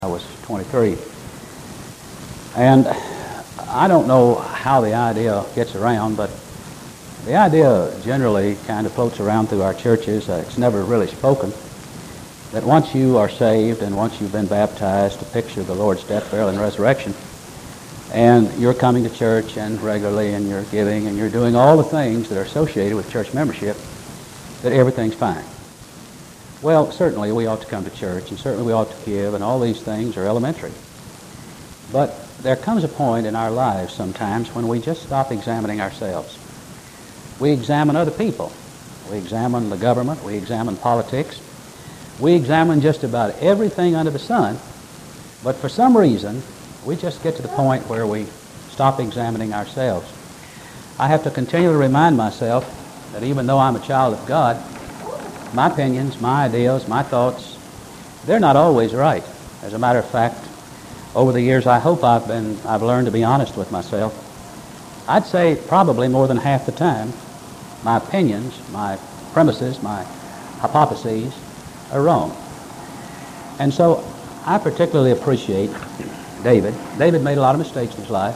I was 23. And I don't know how the idea gets around, but the idea generally kind of floats around through our churches. It's never really spoken. That once you are saved and once you've been baptized to picture the Lord's death, burial, and resurrection, and you're coming to church and regularly and you're giving and you're doing all the things that are associated with church membership, that everything's fine. Well, certainly we ought to come to church, and certainly we ought to give, and all these things are elementary. But there comes a point in our lives sometimes when we just stop examining ourselves. We examine other people. We examine the government. We examine politics. We examine just about everything under the sun. But for some reason, we just get to the point where we stop examining ourselves. I have to continually remind myself that even though I'm a child of God, my opinions, my ideas, my thoughts, they're not always right. As a matter of fact, over the years I hope I've learned to be honest with myself. I'd say probably more than half the time my opinions, my premises, my hypotheses are wrong. And so I particularly appreciate David. David made a lot of mistakes in his life.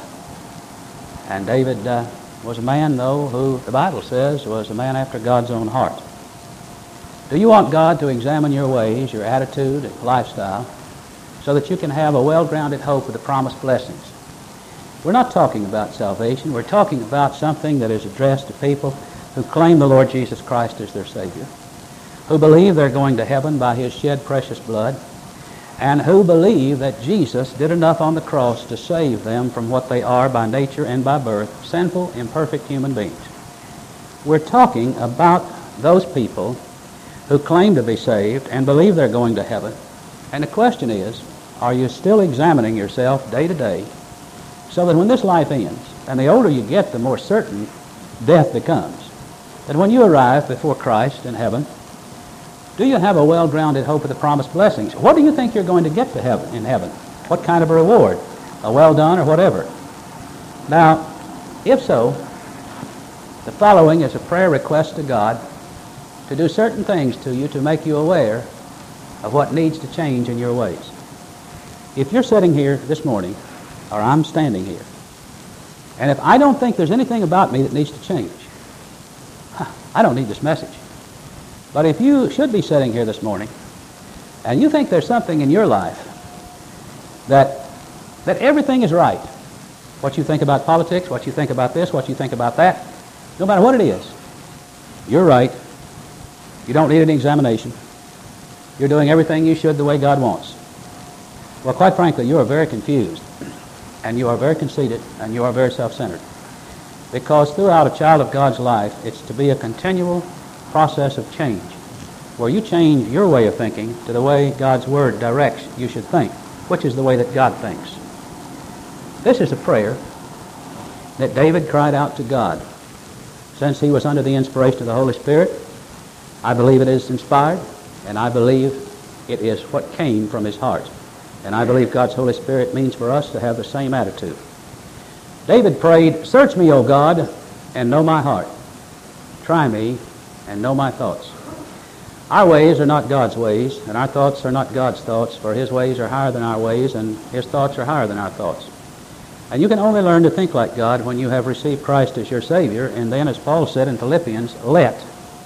And David was a man, though, who the Bible says was a man after God's own heart. Do you want God to examine your ways, your attitude, and lifestyle, so that you can have a well-grounded hope of the promised blessings? We're not talking about salvation. We're talking about something that is addressed to people who claim the Lord Jesus Christ as their Savior, who believe they're going to heaven by His shed precious blood, and who believe that Jesus did enough on the cross to save them from what they are by nature and by birth, sinful, imperfect human beings. We're talking about those people who claim to be saved and believe they're going to heaven. And the question is, are you still examining yourself day to day so that when this life ends, and the older you get, the more certain death becomes, that when you arrive before Christ in heaven, do you have a well-grounded hope of the promised blessings? What do you think you're going to get to heaven in heaven? What kind of a reward? A well done or whatever? Now, if so, the following is a prayer request to God to do certain things to you to make you aware of what needs to change in your ways. If you're sitting here this morning, or I'm standing here, and if I don't think there's anything about me that needs to change, I don't need this message. But if you should be sitting here this morning, and you think there's something in your life that everything is right, what you think about politics, what you think about this, what you think about that, no matter what it is, you're right. You don't need any examination. You're doing everything you should the way God wants. Well, quite frankly, you are very confused, and you are very conceited, and you are very self-centered. Because throughout a child of God's life, it's to be a continual process of change, where you change your way of thinking to the way God's Word directs you should think, which is the way that God thinks. This is a prayer that David cried out to God. Since he was under the inspiration of the Holy Spirit, I believe it is inspired, and I believe it is what came from his heart. And I believe God's Holy Spirit means for us to have the same attitude. David prayed, "Search me, O God, and know my heart. Try me and know my thoughts." Our ways are not God's ways, and our thoughts are not God's thoughts, for His ways are higher than our ways, and His thoughts are higher than our thoughts. And you can only learn to think like God when you have received Christ as your Savior, and then, as Paul said in Philippians, let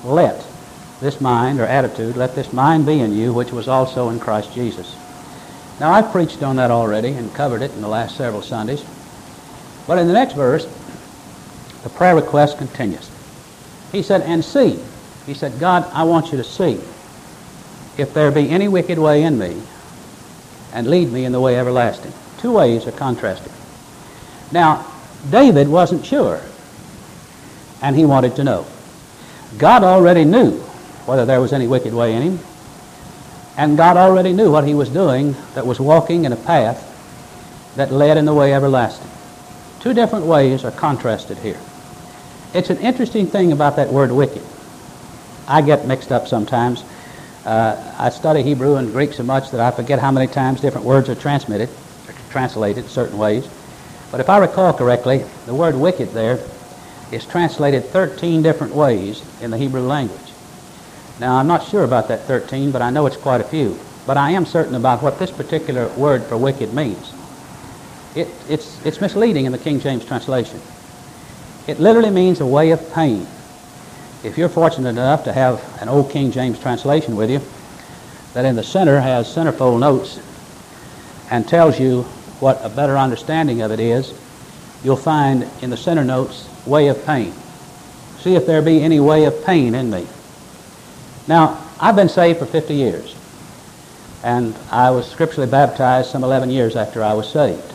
this mind or attitude, let this mind be in you, which was also in Christ Jesus. Now, I've preached on that already and covered it in the last several Sundays. But in the next verse, the prayer request continues. He said, "And see." He said, "God, I want you to see if there be any wicked way in me, and lead me in the way everlasting." Two ways are contrasted. Now, David wasn't sure, and he wanted to know. God already knew whether there was any wicked way in him, and God already knew what he was doing that was walking in a path that led in the way everlasting. Two different ways are contrasted here. It's an interesting thing about that word wicked. I get mixed up sometimes. I study Hebrew and Greek so much that I forget how many times different words are translated certain ways. But if I recall correctly, the word wicked there is translated 13 different ways in the Hebrew language. Now, I'm not sure about that 13, but I know it's quite a few. but I am certain about what this particular word for wicked means. It's misleading in the King James translation. It literally means a way of pain. If you're fortunate enough to have an old King James translation with you, that in the center has centerfold notes and tells you what a better understanding of it is, you'll find in the center notes, way of pain. See if there be any way of pain in me. Now, I've been saved for 50 years, and I was scripturally baptized some 11 years after I was saved.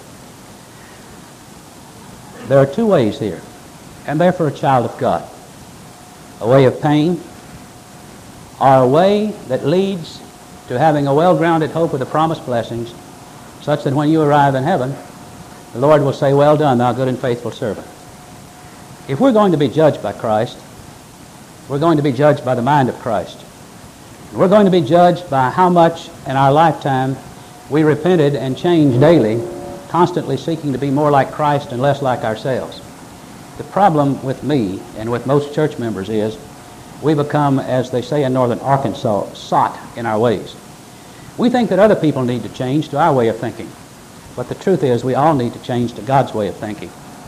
There are two ways here, and they're for a child of God. A way of pain, or a way that leads to having a well-grounded hope of the promised blessings, such that when you arrive in heaven, the Lord will say, "Well done, thou good and faithful servant." If we're going to be judged by Christ, we're going to be judged by the mind of Christ. We're going to be judged by how much in our lifetime we repented and changed daily, constantly seeking to be more like Christ and less like ourselves. The problem with me and with most church members is we become, as they say in northern Arkansas, sot in our ways. We think that other people need to change to our way of thinking. But the truth is we all need to change to God's way of thinking.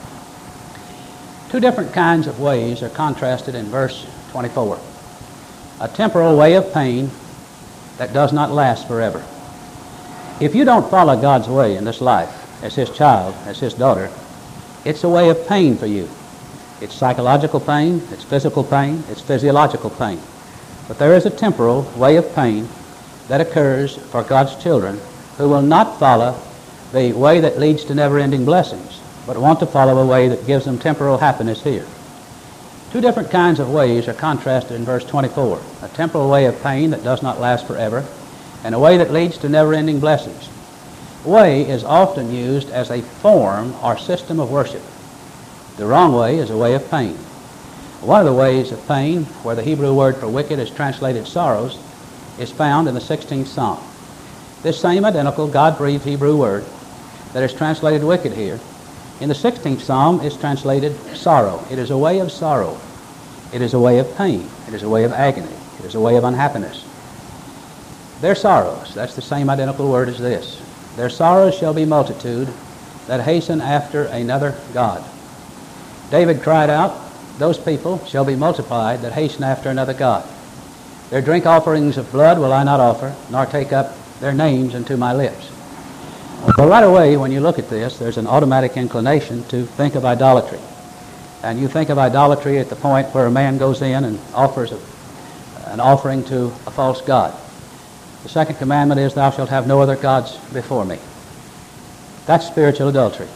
Two different kinds of ways are contrasted in verse 24. A temporal way of pain that does not last forever. If you don't follow God's way in this life, as His child, as His daughter, it's a way of pain for you. It's psychological pain, it's physical pain, it's physiological pain. But there is a temporal way of pain that occurs for God's children who will not follow the way that leads to never-ending blessings, but want to follow a way that gives them temporal happiness here. Two different kinds of ways are contrasted in verse 24. A temporal way of pain that does not last forever, and a way that leads to never-ending blessings. Way is often used as a form or system of worship. The wrong way is a way of pain. One of the ways of pain, where the Hebrew word for wicked is translated sorrows, is found in the 16th Psalm. This same identical God-breathed Hebrew word that is translated wicked here, in the 16th Psalm is translated sorrow. It is a way of sorrow. It is a way of pain. It is a way of agony. It is a way of unhappiness. Their sorrows, that's the same identical word as this. Their sorrows shall be multitude that hasten after another God. David cried out, those people shall be multiplied that hasten after another God. Their drink offerings of blood will I not offer, nor take up their names into my lips. Well, right away, when you look at this, there's an automatic inclination to think of idolatry. And you think of idolatry at the point where a man goes in and offers an offering to a false god. The second commandment is, thou shalt have no other gods before me. That's spiritual adultery.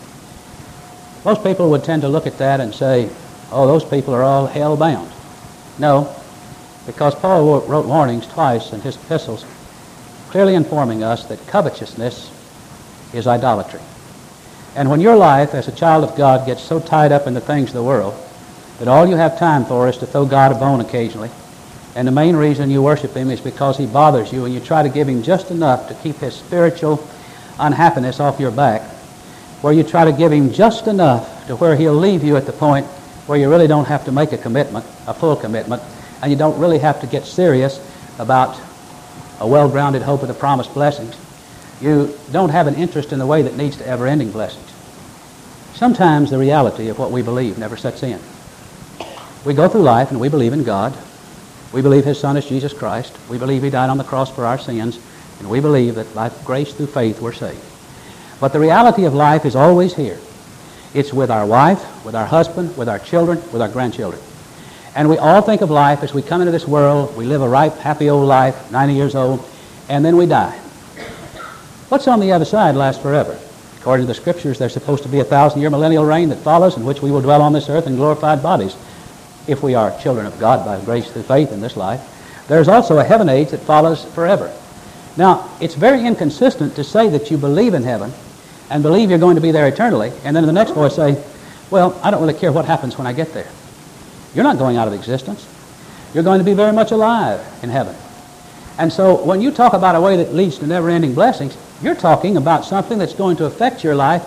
Most people would tend to look at that and say, oh, those people are all hell-bound. No, because Paul wrote warnings twice in his epistles, clearly informing us that covetousness is idolatry. And when your life as a child of God gets so tied up in the things of the world that all you have time for is to throw God a bone occasionally, and the main reason you worship Him is because He bothers you and you try to give Him just enough to keep His spiritual unhappiness off your back, where you try to give Him just enough to where He'll leave you at the point where you really don't have to make a commitment, a full commitment, and you don't really have to get serious about a well-grounded hope of the promised blessings. You don't have an interest in the way that leads to ever-ending blessings. Sometimes the reality of what we believe never sets in. We go through life and we believe in God. We believe His Son is Jesus Christ. We believe He died on the cross for our sins. And we believe that by grace through faith we're saved. But the reality of life is always here. It's with our wife, with our husband, with our children, with our grandchildren. And we all think of life as we come into this world, we live a ripe, happy old life, 90 years old, and then we die. What's on the other side lasts forever. According to the Scriptures, there's supposed to be a 1,000-year millennial reign that follows, in which we will dwell on this earth in glorified bodies, if we are children of God by grace through faith in this life. There's also a heaven age that follows forever. Now, it's very inconsistent to say that you believe in heaven and believe you're going to be there eternally, and then in the next voice say, well, I don't really care what happens when I get there. You're not going out of existence. You're going to be very much alive in heaven. And so when you talk about a way that leads to never-ending blessings, you're talking about something that's going to affect your life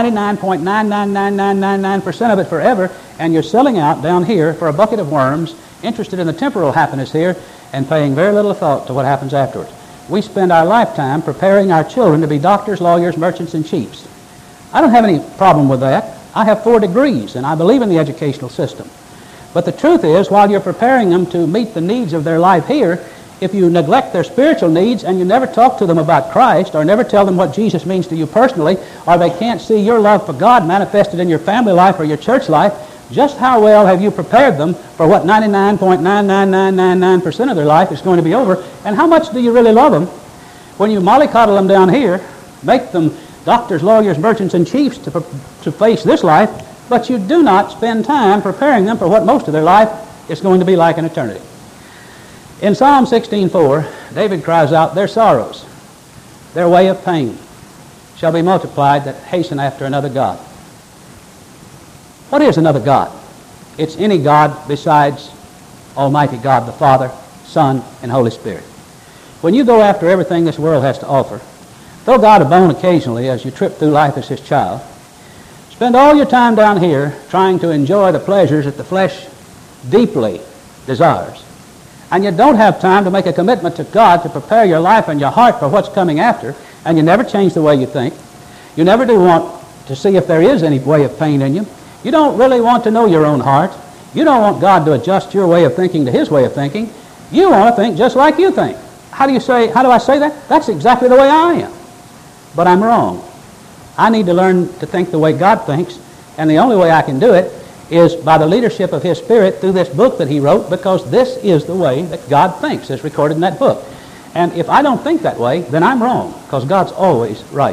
99.99999% of it forever, and you're selling out down here for a bucket of worms, interested in the temporal happiness here, and paying very little thought to what happens afterwards. we spend our lifetime preparing our children to be doctors, lawyers, merchants, and chiefs. I don't have any problem with that. I have 4 degrees, and I believe in the educational system. But the truth is, while you're preparing them to meet the needs of their life here, if you neglect their spiritual needs and you never talk to them about Christ or never tell them what Jesus means to you personally, or they can't see your love for God manifested in your family life or your church life, just how well have you prepared them for what 99.99999% of their life is going to be over, and how much do you really love them when you mollycoddle them down here, make them doctors, lawyers, merchants, and chiefs to face this life, but you do not spend time preparing them for what most of their life is going to be like in eternity. In Psalm 16:4, David cries out, "Their sorrows, their way of pain, shall be multiplied that hasten after another God." What is another God? It's any God besides Almighty God, the Father, Son, and Holy Spirit. When you go after everything this world has to offer, throw God a bone occasionally as you trip through life as His child. Spend all your time down here trying to enjoy the pleasures that the flesh deeply desires. And you don't have time to make a commitment to God to prepare your life and your heart for what's coming after, and you never change the way you think. You never do want to see if there is any way of pain in you. You don't really want to know your own heart. You don't want God to adjust your way of thinking to His way of thinking. You want to think just like you think. How do I say that? That's exactly the way I am. But I'm wrong. I need to learn to think the way God thinks, and the only way I can do it is by the leadership of His Spirit through this book that He wrote, because this is the way that God thinks, as recorded in that book. And if I don't think that way, then I'm wrong, because God's always right.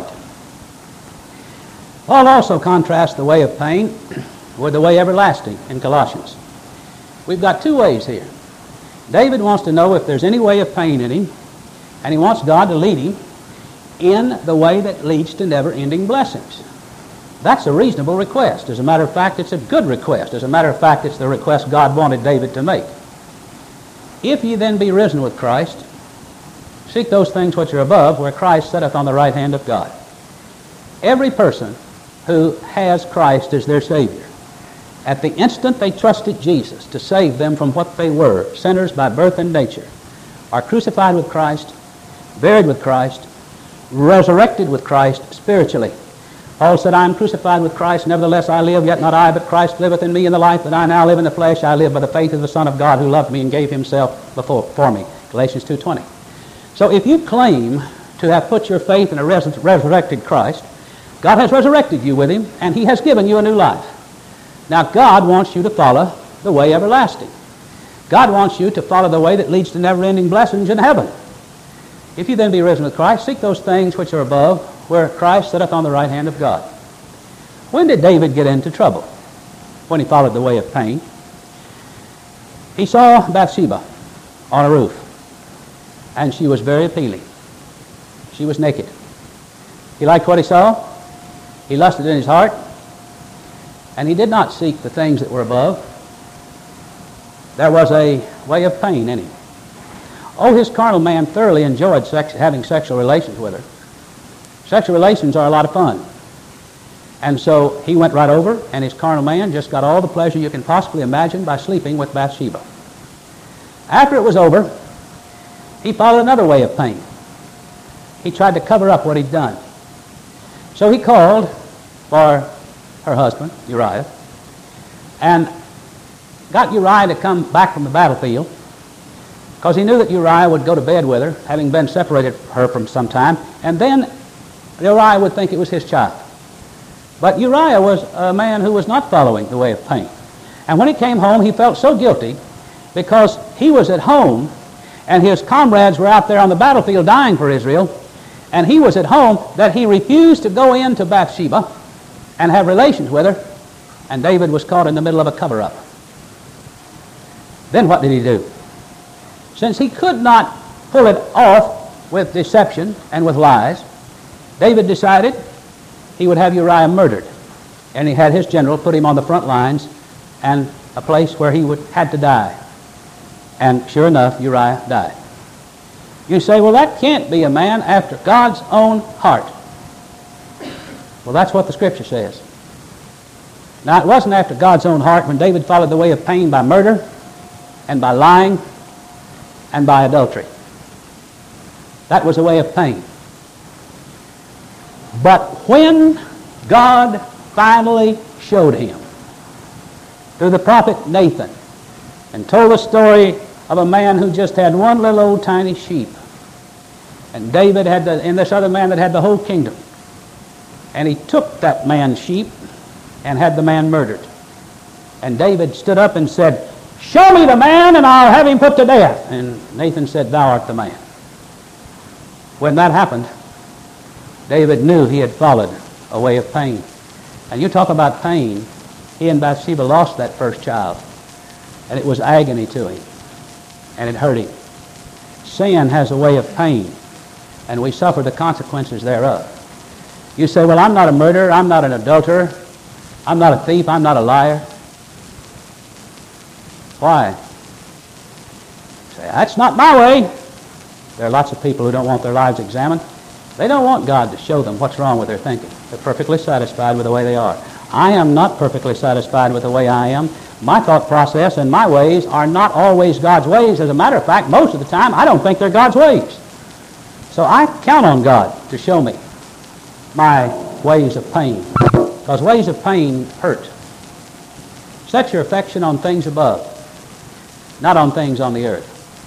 Paul also contrasts the way of pain with the way everlasting in Colossians. We've got 2 ways here. David wants to know if there's any way of pain in him, and he wants God to lead him in the way that leads to never-ending blessings. That's a reasonable request. As a matter of fact, it's a good request. As a matter of fact, it's the request God wanted David to make. If ye then be risen with Christ, seek those things which are above, where Christ sitteth on the right hand of God. Every person who has Christ as their Savior, at the instant they trusted Jesus to save them from what they were, sinners by birth and nature, are crucified with Christ, buried with Christ, resurrected with Christ spiritually. Paul said, "I am crucified with Christ, nevertheless I live, yet not I, but Christ liveth in me. In the life that I now live in the flesh, I live by the faith of the Son of God, who loved me and gave Himself for me." Galatians 2:20. So if you claim to have put your faith in a resurrected Christ, God has resurrected you with Him, and He has given you a new life. Now God wants you to follow the way everlasting. God wants you to follow the way that leads to never-ending blessings in heaven. If you then be risen with Christ, seek those things which are above, where Christ sitteth on the right hand of God. When did David get into trouble? When he followed the way of pain. He saw Bathsheba on a roof, and she was very appealing. She was naked. He liked what he saw. He lusted in his heart, and he did not seek the things that were above. There was a way of pain in him. Oh, his carnal man thoroughly enjoyed having sexual relations with her. Sexual relations are a lot of fun. And so he went right over, and his carnal man just got all the pleasure you can possibly imagine by sleeping with Bathsheba. After it was over, he followed another way of pain. He tried to cover up what he'd done. So he called for her husband, Uriah, and got Uriah to come back from the battlefield, because he knew that Uriah would go to bed with her, having been separated from her from some time, and then Uriah would think it was his child. But Uriah was a man who was not following the way of pain. And when he came home, he felt so guilty because he was at home and his comrades were out there on the battlefield dying for Israel, and he was at home, that he refused to go in to Bathsheba and have relations with her, and David was caught in the middle of a cover-up. Then what did he do? Since he could not pull it off with deception and with lies, David decided he would have Uriah murdered. And he had his general put him on the front lines and a place where he had to die. And sure enough, Uriah died. You say, well, that can't be a man after God's own heart. Well, that's what the Scripture says. Now, it wasn't after God's own heart when David followed the way of pain by murder and by lying and by adultery. That was a way of pain. But when God finally showed him through the prophet Nathan and told the story of a man who just had one little old tiny sheep, and David had and this other man that had the whole kingdom, and he took that man's sheep and had the man murdered. And David stood up and said, "Show me the man and I'll have him put to death." And Nathan said, "Thou art the man." When that happened, David knew he had followed a way of pain. And you talk about pain, he and Bathsheba lost that first child, and it was agony to him, and it hurt him. Sin has a way of pain, and we suffer the consequences thereof. You say, "Well, I'm not a murderer, I'm not an adulterer, I'm not a thief, I'm not a liar." Why? You say, "That's not my way." There are lots of people who don't want their lives examined. They don't want God to show them what's wrong with their thinking. They're perfectly satisfied with the way they are. I am not perfectly satisfied with the way I am. My thought process and my ways are not always God's ways. As a matter of fact, most of the time, I don't think they're God's ways. So I count on God to show me my ways of pain, because ways of pain hurt. Set your affection on things above, not on things on the earth.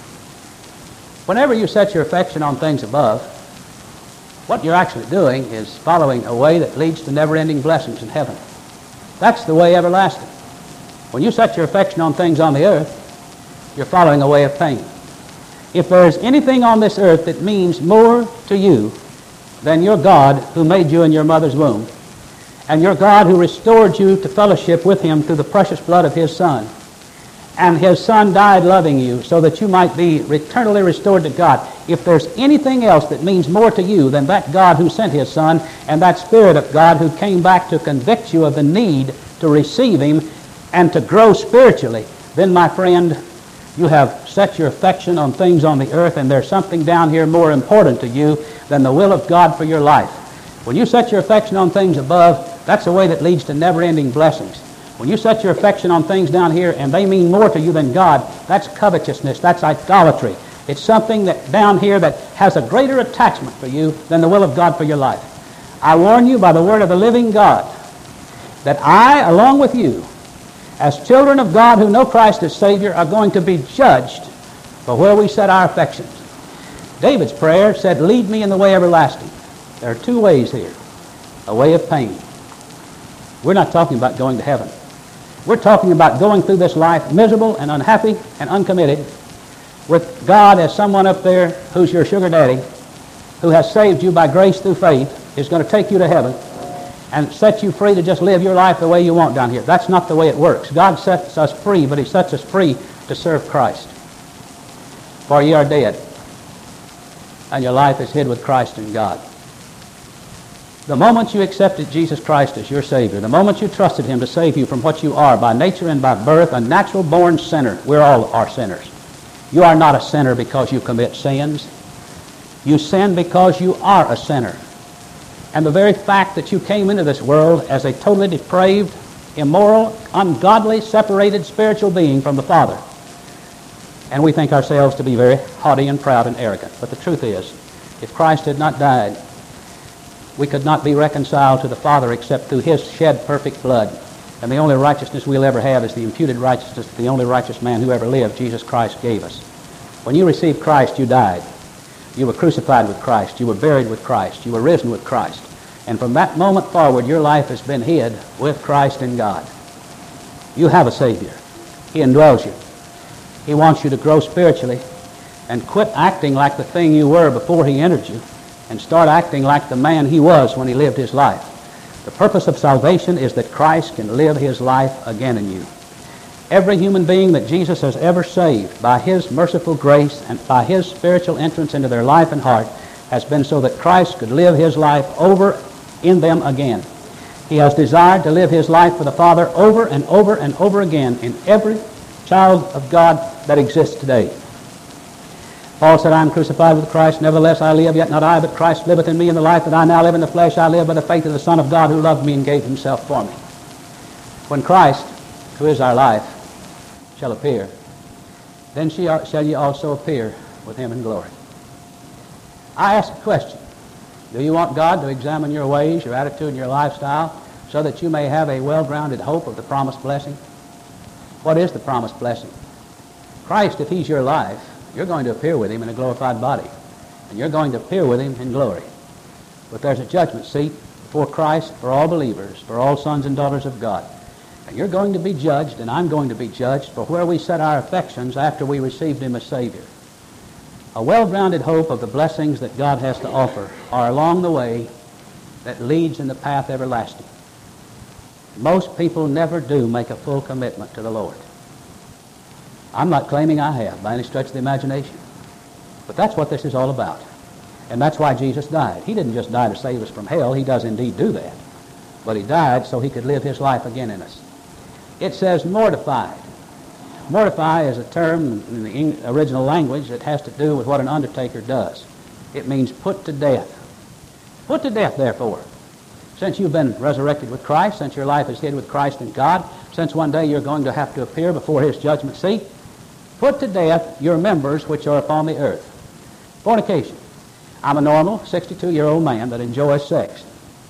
Whenever you set your affection on things above, what you're actually doing is following a way that leads to never-ending blessings in heaven. That's the way everlasting. When you set your affection on things on the earth, you're following a way of pain. If there is anything on this earth that means more to you than your God who made you in your mother's womb, and your God who restored you to fellowship with him through the precious blood of his Son, and his Son died loving you so that you might be eternally restored to God. If there's anything else that means more to you than that God who sent his Son and that Spirit of God who came back to convict you of the need to receive him and to grow spiritually, then, my friend, you have set your affection on things on the earth, and there's something down here more important to you than the will of God for your life. When you set your affection on things above, that's a way that leads to never-ending blessings. When you set your affection on things down here and they mean more to you than God, that's covetousness, that's idolatry. It's something that down here that has a greater attachment for you than the will of God for your life. I warn you by the word of the living God that I, along with you, as children of God who know Christ as Savior, are going to be judged for where we set our affections. David's prayer said, "Lead me in the way everlasting." There are two ways here, a way of pain. We're not talking about going to heaven. We're talking about going through this life miserable and unhappy and uncommitted with God as someone up there who's your sugar daddy, who has saved you by grace through faith, is going to take you to heaven and set you free to just live your life the way you want down here. That's not the way it works. God sets us free, but he sets us free to serve Christ. For ye are dead, and your life is hid with Christ in God. The moment you accepted Jesus Christ as your Savior, the moment you trusted him to save you from what you are by nature and by birth, a natural-born sinner. We all are sinners. You are not a sinner because you commit sins. You sin because you are a sinner. And the very fact that you came into this world as a totally depraved, immoral, ungodly, separated spiritual being from the Father. And we think ourselves to be very haughty and proud and arrogant. But the truth is, if Christ had not died, we could not be reconciled to the Father except through his shed perfect blood. And the only righteousness we'll ever have is the imputed righteousness that the only righteous man who ever lived, Jesus Christ, gave us. When you received Christ, you died. You were crucified with Christ. You were buried with Christ. You were risen with Christ. And from that moment forward, your life has been hid with Christ in God. You have a Savior. He indwells you. He wants you to grow spiritually and quit acting like the thing you were before he entered you and start acting like the man he was when he lived his life. The purpose of salvation is that Christ can live his life again in you. Every human being that Jesus has ever saved by his merciful grace and by his spiritual entrance into their life and heart has been so that Christ could live his life over in them again. He has desired to live his life for the Father over and over and over again in every child of God that exists today. Paul said, I am crucified with Christ, nevertheless I live, yet not I, but Christ liveth in me, and the life that I now live in the flesh I live by the faith of the Son of God who loved me and gave himself for me. When Christ, who is our life, shall appear, then shall ye also appear with him in glory. I ask a question. Do you want God to examine your ways, your attitude, and your lifestyle so that you may have a well-grounded hope of the promised blessing? What is the promised blessing? Christ, if He's your life, you're going to appear with Him in a glorified body. And you're going to appear with Him in glory. But there's a judgment seat before Christ for all believers, for all sons and daughters of God. And you're going to be judged, and I'm going to be judged for where we set our affections after we received Him as Savior. A well-grounded hope of the blessings that God has to offer are along the way that leads in the path everlasting. Most people never do make a full commitment to the Lord. I'm not claiming I have by any stretch of the imagination. But that's what this is all about. And that's why Jesus died. He didn't just die to save us from hell. He does indeed do that. But He died so He could live His life again in us. It says mortified. Mortify is a term in the original language that has to do with what an undertaker does. It means put to death. Put to death, therefore. Since you've been resurrected with Christ, since your life is hid with Christ in God, since one day you're going to have to appear before His judgment seat, put to death your members which are upon the earth. Fornication. I'm a normal 62-year-old man that enjoys sex.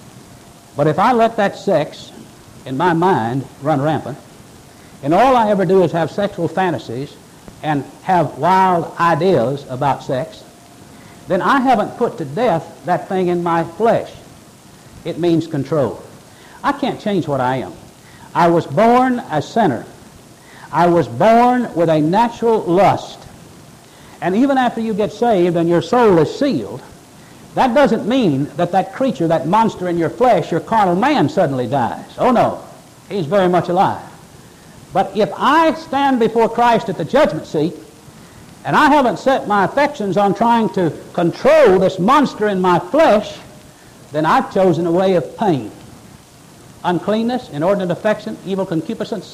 But if I let that sex in my mind run rampant, and all I ever do is have sexual fantasies and have wild ideas about sex, then I haven't put to death that thing in my flesh. It means control. I can't change what I am. I was born a sinner. I was born with a natural lust. And even after you get saved and your soul is sealed, that doesn't mean that that creature, that monster in your flesh, your carnal man, suddenly dies. Oh no, he's very much alive. But if I stand before Christ at the judgment seat, and I haven't set my affections on trying to control this monster in my flesh, then I've chosen a way of pain. Uncleanness, inordinate affection, evil concupiscence.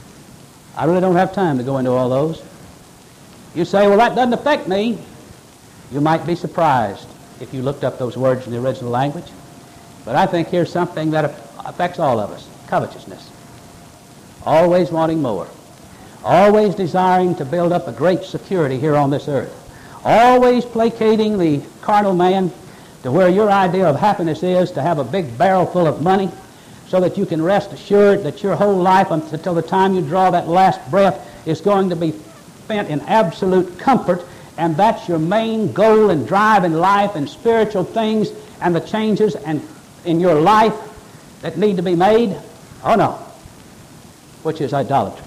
I really don't have time to go into all those. You say, well, that doesn't affect me. You might be surprised if you looked up those words in the original language. But I think here's something that affects all of us. Covetousness. Always wanting more. Always desiring to build up a great security here on this earth. Always placating the carnal man to where your idea of happiness is to have a big barrel full of money so that you can rest assured that your whole life until the time you draw that last breath is going to be spent in absolute comfort, and that's your main goal and drive in life and spiritual things and the changes and in your life that need to be made. Oh no, which is idolatry.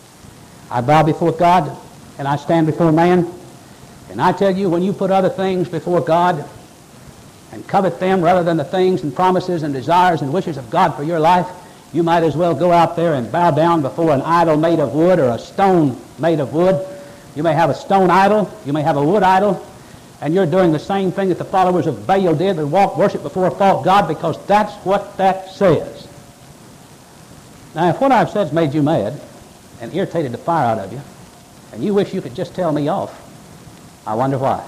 I bow before God and I stand before man, and I tell you, when you put other things before God and covet them rather than the things and promises and desires and wishes of God for your life, you might as well go out there and bow down before an idol made of wood or a stone made of wood. You may have a stone idol, you may have a wood idol, and you're doing the same thing that the followers of Baal did, that worship before a false god, because that's what that says. Now, if what I've said's made you mad and irritated the fire out of you, and you wish you could just tell me off, I wonder why.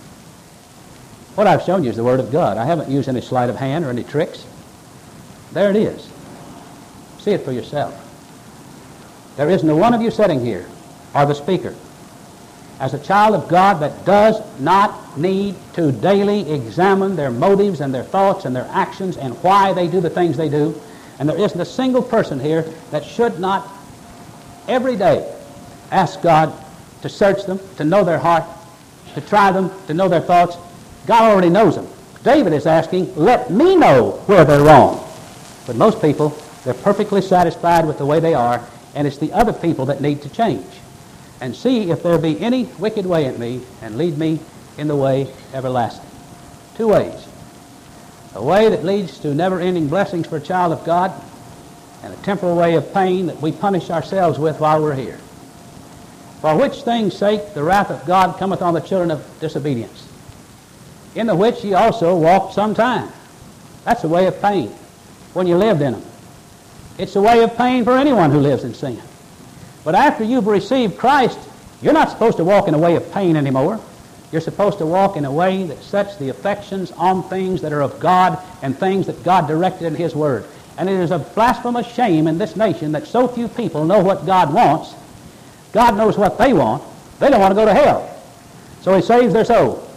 What I've shown you is the Word of God. I haven't used any sleight of hand or any tricks. There it is. See it for yourself. There isn't a one of you sitting here, or the speaker, as a child of God that does not need to daily examine their motives and their thoughts and their actions and why they do the things they do. And there isn't a single person here that should not every day ask God to search them, to know their heart, to try them, to know their thoughts. God already knows them. David is asking, let me know where they're wrong. But most people, they're perfectly satisfied with the way they are, and it's the other people that need to change. And see if there be any wicked way in me, and lead me in the way everlasting. Two ways. A way that leads to never-ending blessings for a child of God, and a temporal way of pain that we punish ourselves with while we're here. For which things' sake the wrath of God cometh on the children of disobedience, in the which ye also walked sometime. That's a way of pain when you lived in them. It's a way of pain for anyone who lives in sin. But after you've received Christ, you're not supposed to walk in a way of pain anymore. You're supposed to walk in a way that sets the affections on things that are of God and things that God directed in His Word. And it is a blasphemous shame in this nation that so few people know what God wants. God knows what they want. They don't want to go to hell. So He saves their soul.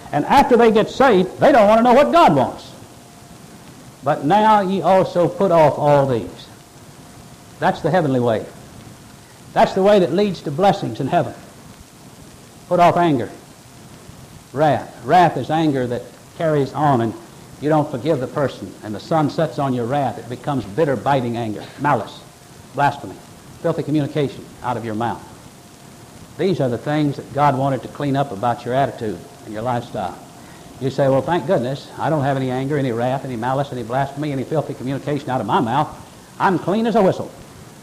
And after they get saved, they don't want to know what God wants. But now ye also put off all these. That's the heavenly way. That's the way that leads to blessings in heaven. Put off anger. Wrath. Wrath is anger that carries on and you don't forgive the person, and the sun sets on your wrath. It becomes bitter, biting anger, malice, blasphemy, filthy communication out of your mouth. These are the things that God wanted to clean up about your attitude and your lifestyle. You say, well, thank goodness, I don't have any anger, any wrath, any malice, any blasphemy, any filthy communication out of my mouth. I'm clean as a whistle.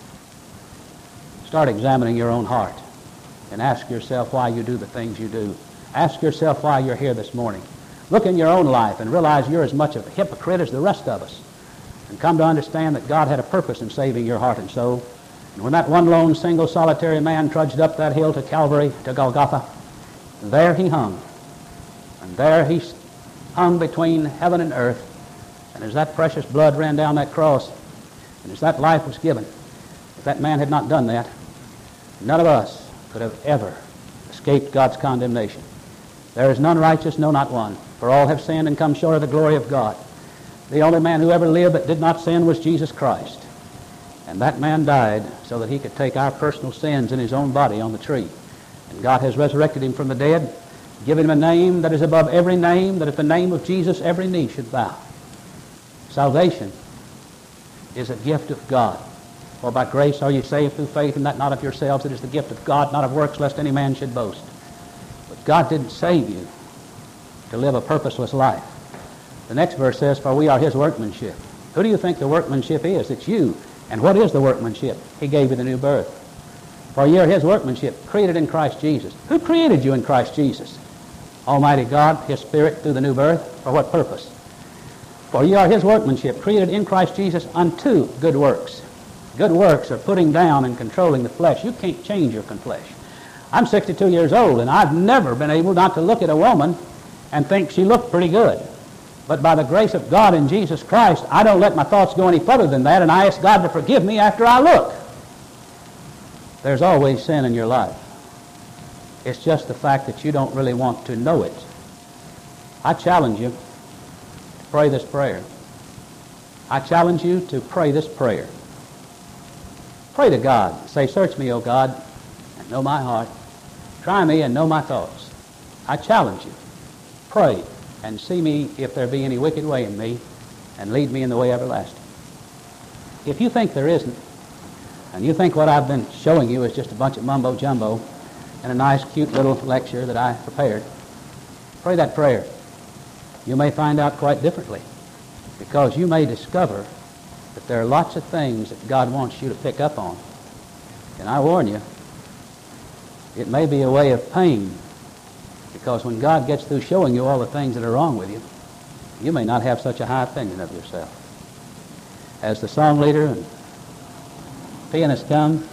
Start examining your own heart and ask yourself why you do the things you do. Ask yourself why you're here this morning. Look in your own life and realize you're as much of a hypocrite as the rest of us. And come to understand that God had a purpose in saving your heart and soul. And when that one lone, single, solitary man trudged up that hill to Calvary, to Golgotha, there he hung. And there he hung between heaven and earth. And as that precious blood ran down that cross, and as that life was given, if that man had not done that, none of us could have ever escaped God's condemnation. There is none righteous, no, not one. For all have sinned and come short of the glory of God. The only man who ever lived that did not sin was Jesus Christ. And that man died so that he could take our personal sins in his own body on the tree. And God has resurrected him from the dead, given him a name that is above every name, that at the name of Jesus every knee should bow. Salvation is a gift of God. For by grace are ye saved through faith, and that not of yourselves. It is the gift of God, not of works, lest any man should boast. But God didn't save you to live a purposeless life. The next verse says, for we are his workmanship. Who do you think the workmanship is? It's you. And what is the workmanship? He gave you the new birth. For ye are his workmanship, created in Christ Jesus. Who created you in Christ Jesus? Almighty God, his Spirit, through the new birth. For what purpose? For ye are his workmanship, created in Christ Jesus unto good works. Good works are putting down and controlling the flesh. You can't change your flesh. I'm 62 years old, and I've never been able not to look at a woman and think she looked pretty good. But by the grace of God in Jesus Christ, I don't let my thoughts go any further than that, and I ask God to forgive me after I look. There's always sin in your life. It's just the fact that you don't really want to know it. I challenge you to pray this prayer. I challenge you to pray this prayer. Pray to God. Say, search me, O God, and know my heart. Try me and know my thoughts. I challenge you. Pray and see me if there be any wicked way in me, and lead me in the way everlasting. If you think there isn't, and you think what I've been showing you is just a bunch of mumbo-jumbo and a nice, cute little lecture that I prepared, pray that prayer. You may find out quite differently, because you may discover that there are lots of things that God wants you to pick up on. And I warn you, it may be a way of pain, because when God gets through showing you all the things that are wrong with you, you may not have such a high opinion of yourself. As the song leader and pianist come,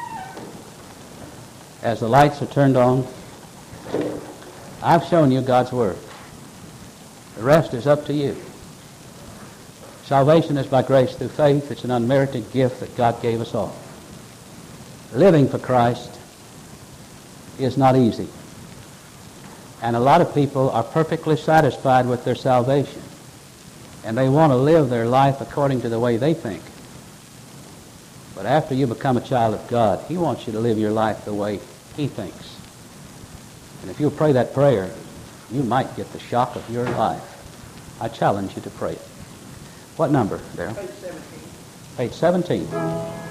as the lights are turned on, I've shown you God's Word. The rest is up to you. Salvation is by grace through faith. It's an unmerited gift that God gave us all. Living for Christ is not easy. And a lot of people are perfectly satisfied with their salvation. And they want to live their life according to the way they think. But after you become a child of God, he wants you to live your life the way he thinks. And if you'll pray that prayer, you might get the shock of your life. I challenge you to pray it. What number, Darryl? Page 17. Page 17.